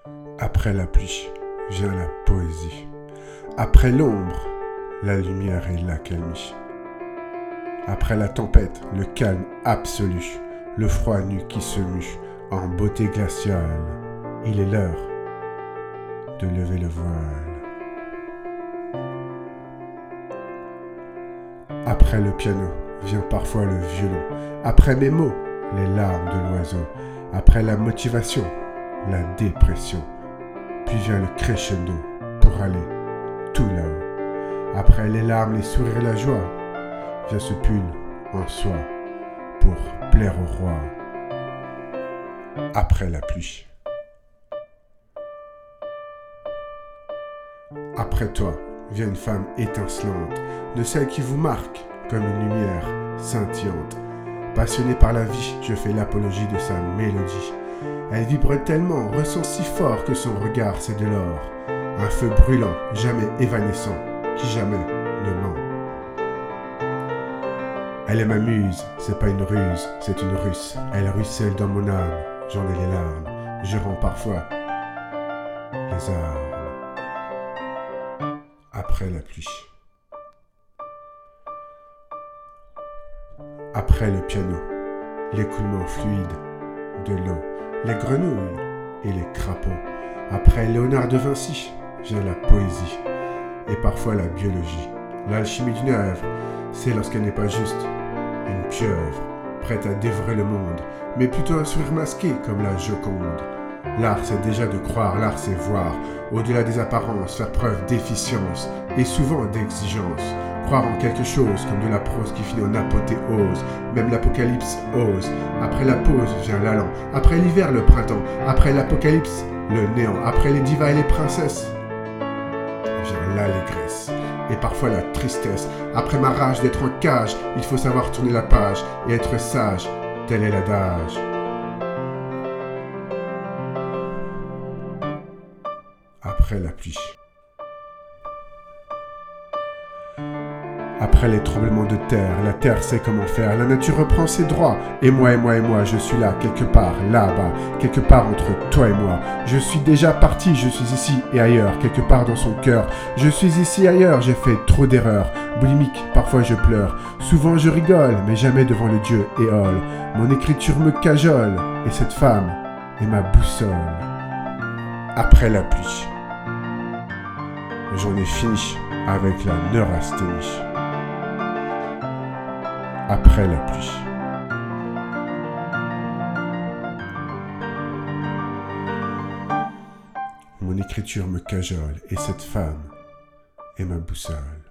Après la pluie vient la poésie. Après l'ombre, la lumière et l'accalmie. Après la tempête, le calme absolu, le froid nu qui se mue en beauté glaciale. Il est l'heure de lever le voile. Après le piano vient parfois le violon. Après mes mots, les larmes de l'oiseau. Après la motivation, la dépression. Puis vient le crescendo pour aller tout là-haut. Après les larmes, les sourires et la joie, vient ce pull en soie pour plaire au roi. Après la pluie. Après toi vient une femme étincelante, de celle qui vous marque comme une lumière scintillante. Passionné par la vie, je fais l'apologie de sa mélodie. Elle vibre tellement, ressent si fort que son regard c'est de l'or. Un feu brûlant, jamais évanescent, qui jamais ne ment. Elle est ma muse, c'est pas une ruse, c'est une russe. Elle ruisselle dans mon âme, j'en ai les larmes. Je rends parfois les armes. Après la pluie. Après le piano, l'écoulement fluide de l'eau, les grenouilles et les crapauds. Après Léonard de Vinci, vient la poésie et parfois la biologie. L'alchimie d'une œuvre, c'est lorsqu'elle n'est pas juste une pieuvre, prête à dévorer le monde, mais plutôt un sourire masqué comme la Joconde. L'art, c'est déjà de croire, l'art, c'est voir, au-delà des apparences, faire preuve d'efficience et souvent d'exigence. Croire en quelque chose comme de la prose qui finit en apothéose, même l'apocalypse ose. Après la pause vient l'allant, après l'hiver le printemps, après l'apocalypse le néant, après les divas et les princesses vient l'allégresse et parfois la tristesse. Après ma rage d'être en cage, il faut savoir tourner la page et être sage, tel est l'adage. Après la pluie. Après les tremblements de terre, la terre sait comment faire, la nature reprend ses droits. Et moi, je suis là, quelque part, là-bas, quelque part entre toi et moi. Je suis déjà parti, je suis ici et ailleurs, quelque part dans son cœur. Je suis ici et ailleurs, j'ai fait trop d'erreurs. Boulimique, parfois je pleure. Souvent je rigole, mais jamais devant le Dieu éole. Mon écriture me cajole, et cette femme est ma boussole. Après la pluie. J'en ai fini avec la neurasthénie. Après la pluie. Mon écriture me cajole et cette femme est ma boussole.